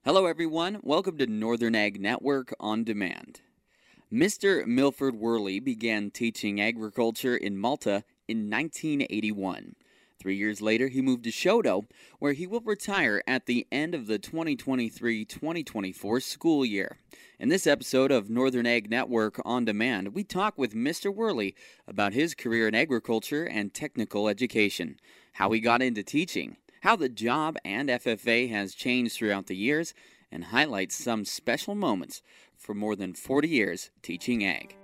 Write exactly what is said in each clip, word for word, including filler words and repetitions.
Hello, everyone. Welcome to Northern Ag Network On Demand. Mister Milford Worley began teaching agriculture in Malta in nineteen eighty-one. Three years later, he moved to Choteau, where he will retire at the end of the twenty twenty-three twenty twenty-four school year. In this episode of Northern Ag Network On Demand, we talk with Mister Worley about his career in agriculture and technical education, how he got into teaching, how the job and F F A has changed throughout the years, and highlights some special moments for more than forty years teaching ag.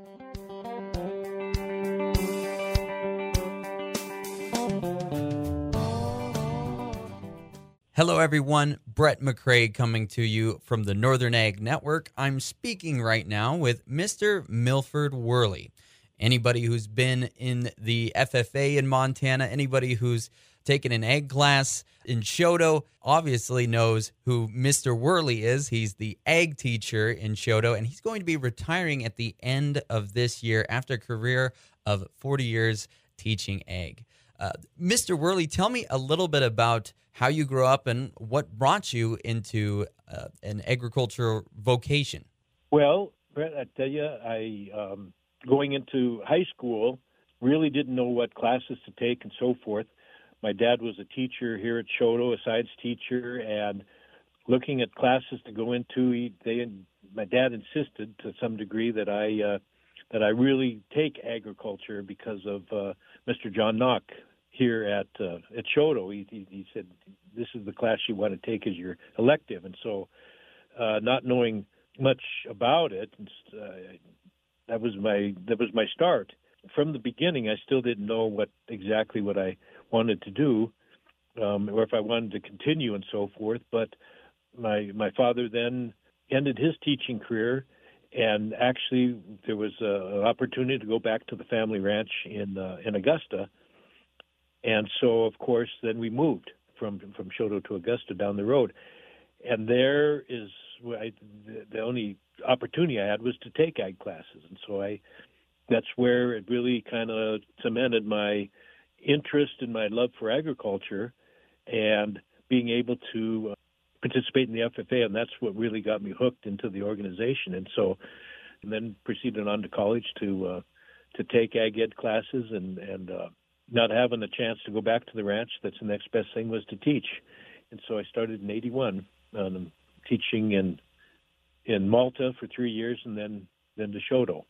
Hello, everyone. Brett McCrae coming to you from the Northern Ag Network. I'm speaking right now with Mister Milford Worley. Anybody who's been in the F F A in Montana, anybody who's taken an ag class in Choteau obviously knows who Mister Worley is. He's the ag teacher in Choteau, and he's going to be retiring at the end of this year after a career of forty years teaching ag. Uh, Mister Worley, tell me a little bit about how you grew up and what brought you into uh, an agricultural vocation. Well, Brett, I tell you, I um, going into high school really didn't know what classes to take and so forth. My dad was a teacher here at Choteau, a science teacher, and looking at classes to go into, he, they, my dad insisted to some degree that I uh, that I really take agriculture because of uh, Mister John Knock here at uh, at Choteau. He, he, he said, "This is the class you want to take as your elective," and so, uh, not knowing much about it, uh, that was my that was my start. From the beginning, I still didn't know what exactly what I wanted to do, um, or if I wanted to continue and so forth. But my my father then ended his teaching career, and actually there was a, an opportunity to go back to the family ranch in uh, in Augusta, and so of course then we moved from from Choteau to Augusta down the road, and there is I, the, the only opportunity I had was to take ag classes, and so I. That's where it really kind of cemented my interest and my love for agriculture and being able to uh, participate in the F F A, and that's what really got me hooked into the organization. And so, and then proceeded on to college to uh, to take ag ed classes, and and uh, not having a chance to go back to the ranch, that's the next best thing was to teach. And so I started in eighty-one, um, teaching in in Malta for three years, and then then to Choteau.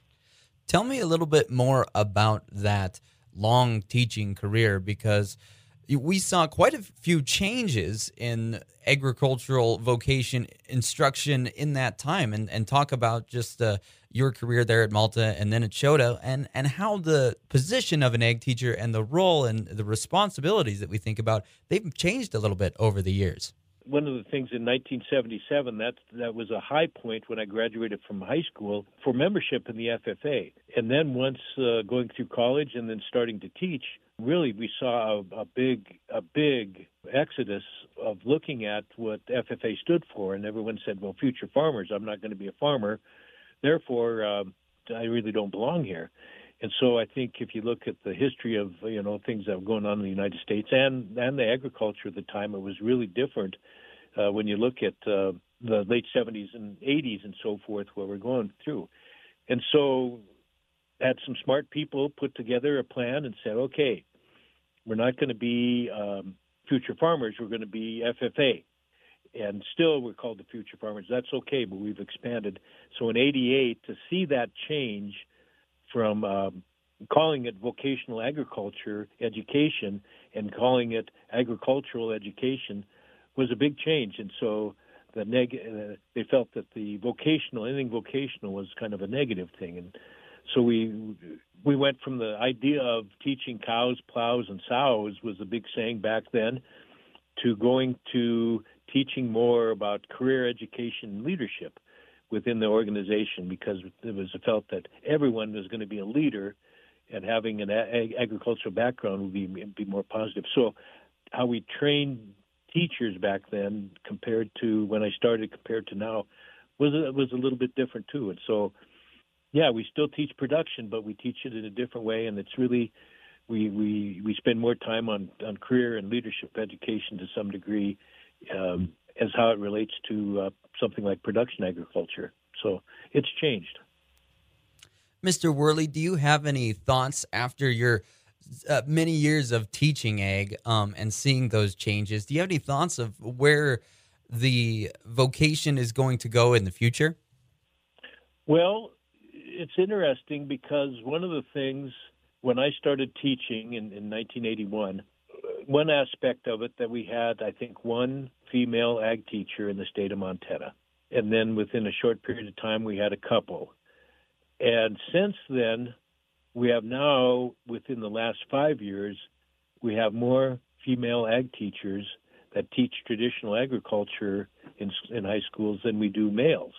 Tell me a little bit more about that long teaching career, because we saw quite a few changes in agricultural vocation instruction in that time, and, and talk about just uh, your career there at Malta and then at Choteau, and, and how the position of an ag teacher and the role and the responsibilities that we think about, they've changed a little bit over the years. One of the things in nineteen seventy-seven, that that was a high point when I graduated from high school for membership in the F F A. And then once uh, going through college and then starting to teach, really we saw a, a big a big exodus of looking at what F F A stood for. And everyone said, well, future farmers, I'm not going to be a farmer. Therefore, um, I really don't belong here. And so I think if you look at the history of, you know, things that were going on in the United States and, and the agriculture at the time, it was really different uh, when you look at uh, the late seventies and eighties and so forth, what we're going through. And so had some smart people put together a plan and said, okay, we're not going to be um, future farmers, we're going to be F F A. And still we're called the future farmers. That's okay, but we've expanded. So in eighty-eight, to see that change from um, calling it vocational agriculture education and calling it agricultural education was a big change. And so the neg- uh, they felt that the vocational, anything vocational was kind of a negative thing. And so we we went from the idea of teaching cows, plows, and sows was a big saying back then, to going to teaching more about career education and leadership within the organization, because it was felt that everyone was going to be a leader, and having an ag- agricultural background would be be more positive. So, how we trained teachers back then compared to when I started, compared to now, was a, was a little bit different too. And so, yeah, we still teach production, but we teach it in a different way, and it's really we we we spend more time on on career and leadership education to some degree. Um, as how it relates to uh, something like production agriculture. So it's changed. Mister Worley, do you have any thoughts after your uh, many years of teaching ag um, and seeing those changes? Do you have any thoughts of where the vocation is going to go in the future? Well, it's interesting because one of the things when I started teaching in, in nineteen eighty-one, one aspect of it that we had, I think, one female ag teacher in the state of Montana. And then within a short period of time, we had a couple. And since then, we have now, within the last five years, we have more female ag teachers that teach traditional agriculture in, in high schools than we do males.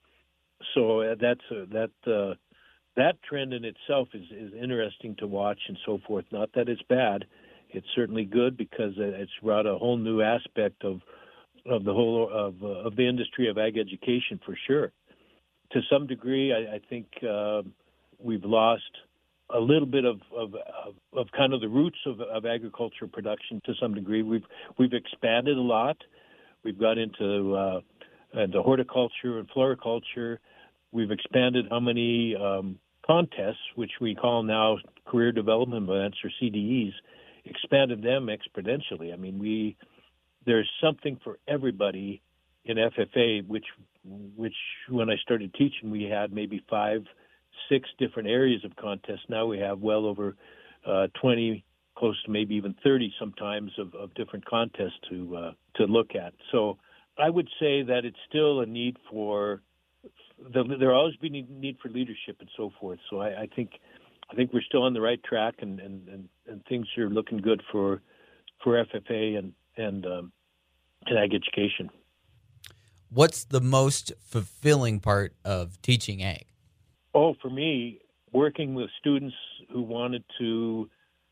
So uh, that's uh, that uh, that trend in itself is, is interesting to watch and so forth. Not that it's bad. It's certainly good because it's brought a whole new aspect of of the whole of uh, of the industry of ag education for sure. To some degree, I, I think uh, we've lost a little bit of, of of of kind of the roots of, of agriculture production. To some degree, we've we've expanded a lot. We've got into uh, into horticulture and floriculture. We've expanded how many um, contests, which we call now career development events or C D Es, expanded them exponentially. I mean, we there's something for everybody in F F A, which which when I started teaching, we had maybe five, six different areas of contests. Now we have well over uh, twenty, close to maybe even thirty sometimes of, of different contests to uh, to look at. So I would say that it's still a need for the, there will always be need, need for leadership and so forth. So I, I think I think we're still on the right track, and, and, and, and things are looking good for for F F A and and, um, and ag education. What's the most fulfilling part of teaching ag? Oh, for me, working with students who wanted to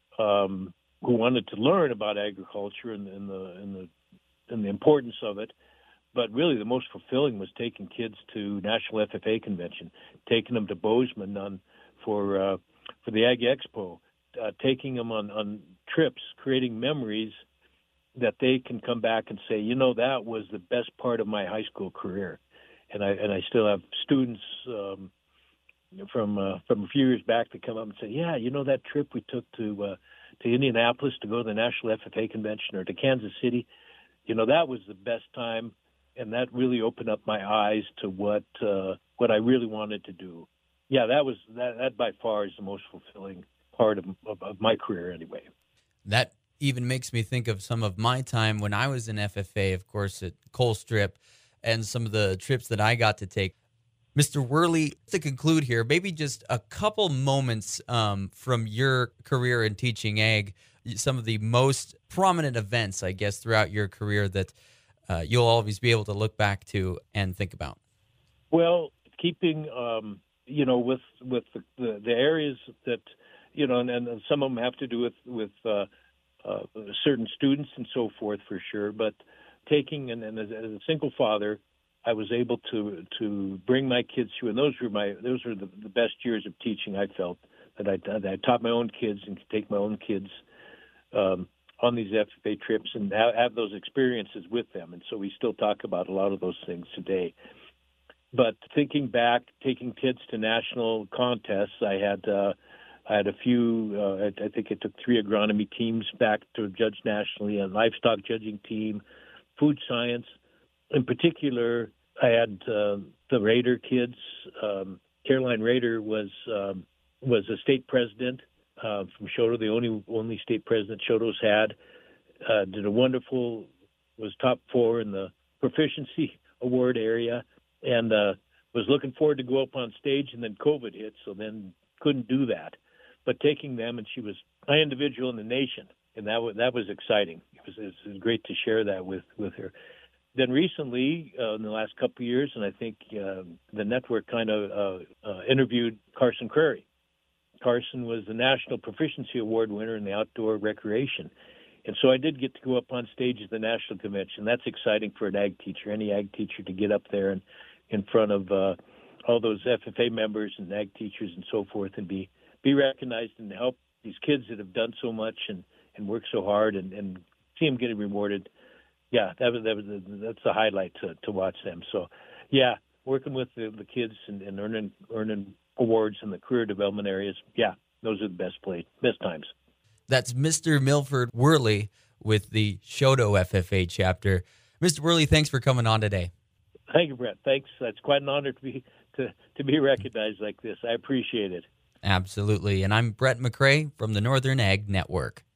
um, who wanted to learn about agriculture and, and the and the and the importance of it. But really, the most fulfilling was taking kids to National F F A Convention, taking them to Bozeman on for uh, for the Ag Expo, uh, taking them on, on trips, creating memories that they can come back and say, you know, that was the best part of my high school career. And I and I still have students um, from uh, from a few years back that come up and say, yeah, you know, that trip we took to uh, to Indianapolis to go to the National F F A Convention or to Kansas City, you know, that was the best time. And that really opened up my eyes to what uh, what I really wanted to do. Yeah, that was that, that by far is the most fulfilling part of, of, of my career anyway. That even makes me think of some of my time when I was in F F A, of course, at Colstrip, and some of the trips that I got to take. Mister Worley, to conclude here, maybe just a couple moments um, from your career in teaching ag, some of the most prominent events, I guess, throughout your career that uh, you'll always be able to look back to and think about. Well, keeping, um, you know, with with the, the, the areas that, you know, and, and some of them have to do with, with uh, uh, certain students and so forth for sure, but taking, and, and as, as a single father, I was able to to bring my kids through, and those were my those were the, the best years of teaching. I felt that I, that I taught my own kids and could take my own kids um, on these F F A trips and have, have those experiences with them. And so we still talk about a lot of those things today. But thinking back, taking kids to national contests, I had uh, I had a few. Uh, I, I think it took three agronomy teams back to judge nationally, a livestock judging team, food science. In particular, I had uh, the Raider kids. Um, Caroline Raider was um, was a state president uh, from Choteau, the only only state president Choteau's had. Uh, did a wonderful, was top four in the proficiency award area, and uh, was looking forward to go up on stage. And then COVID hit, so then couldn't do that. But taking them, and she was high individual in the nation, and that was that was exciting. It was, it was great to share that with with her. Then recently, uh, in the last couple of years, and I think uh, the network kind of uh, uh, interviewed Carson Crary. Carson was the National Proficiency Award winner in the outdoor recreation. And so I did get to go up on stage at the National Convention. That's exciting for an ag teacher, any ag teacher, to get up there and in front of uh, all those F F A members and ag teachers and so forth and be, be recognized and help these kids that have done so much and, and worked so hard and, and see them getting rewarded. yeah, that was, that was that's the highlight to, to watch them. So, yeah, working with the, the kids and, and earning earning awards in the career development areas, yeah, those are the best play, best times. That's Mister Milford Worley with the Choteau F F A chapter. Mister Worley, thanks for coming on today. Thank you, Brett. Thanks. It's quite an honor to be to, to be recognized like this. I appreciate it. Absolutely. And I'm Brett McCrae from the Northern Ag Network.